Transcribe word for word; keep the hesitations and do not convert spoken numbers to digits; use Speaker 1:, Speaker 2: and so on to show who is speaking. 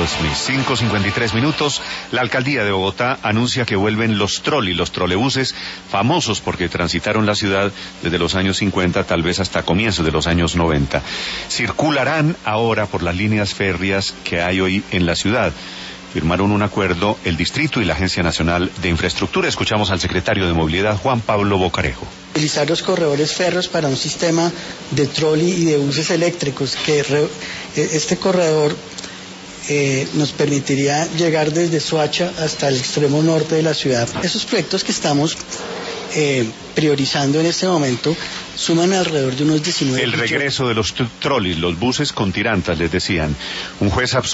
Speaker 1: Dios mío, cinco cincuenta y tres minutos. La alcaldía de Bogotá anuncia que vuelven los troli, los trolebuses, famosos porque transitaron la ciudad desde los años cincuenta, tal vez hasta comienzos de los años noventa. Circularán ahora por las líneas férreas que hay hoy en la ciudad. Firmaron un acuerdo el Distrito y la Agencia Nacional de Infraestructura. Escuchamos al secretario de Movilidad, Juan Pablo Bocarejo.
Speaker 2: Utilizar los corredores férreos para un sistema de trolley y de buses eléctricos, que re, este corredor eh, nos permitiría llegar desde Soacha hasta el extremo norte de la ciudad. Esos proyectos que estamos eh, priorizando en este momento suman alrededor de unos diecinueve.
Speaker 1: El regreso de los trolleys, los buses con tirantas, les decían. Un juez